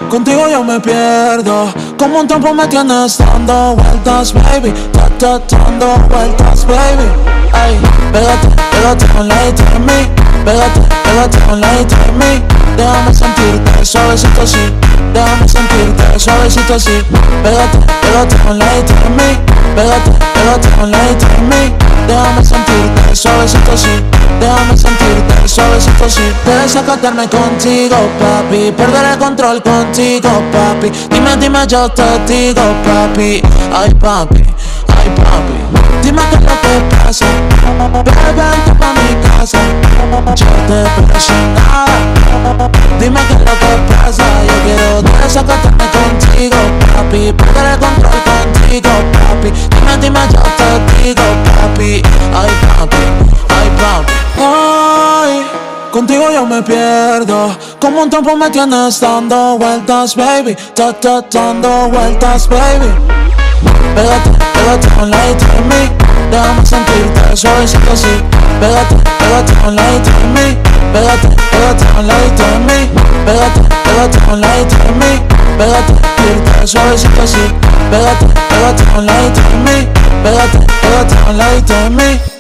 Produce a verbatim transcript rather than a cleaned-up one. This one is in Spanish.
Contigo yo me pierdo, como un tiempo me tienes dando vueltas, baby. Ta, ta, dando vueltas, baby. Ay, pégate, pégate con la I T en mí. Pégate, pégate con la I T en mí. Déjame sentirte suavecito así. Déjame sentirte suavecito así. Pégate, pégate con la I T en mí. Pégate, pégate con la I T en mí. Déjame sentirte suavecito así. Déjame sentirte suavecito así. Debes acatarme contigo, papi. Perder el control contigo, papi. Dime, dime, yo te digo, papi. Ay, papi, ay, papi. Dime qué es lo que pasa. Bebé, vente pa' mi casa. Yo te espero sin nada. Dime qué es lo que pasa. Yo quiero desacatarme contigo, papi. Perder el control contigo, papi. Dime, dime, yo te digo, papi. Ay, papi, ay, papi. Ay, contigo yo me pierdo, como un tiempo me tienes dando vueltas, baby. Ta, ta, dando vueltas, baby. Pégate, pégate con la I T en mí. Déjame sentirte suavecito así. Pégate, pégate con la I T en mí. Pégate, pégate con la I T en mí. Pégate, pégate con la I T en mí. Pégate, sentirte suavecito así. Pégate, pégate con la I T en mí. Pégate, pégate con la I T en mí.